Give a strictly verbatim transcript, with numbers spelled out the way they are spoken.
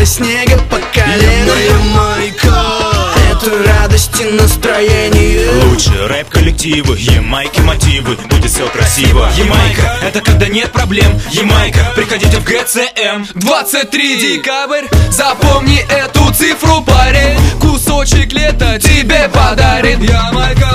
снега по колено. Ямайка, это радость и настроение. Лучше рэп-коллективы, ямайки мотивы, будет все красиво. Ямайка, это когда нет проблем. Ямайка, приходите в ГЦМ. двадцать третьего декабря, запомни эту цифру, парень. Кусочек лета тебе подарит Ямайка.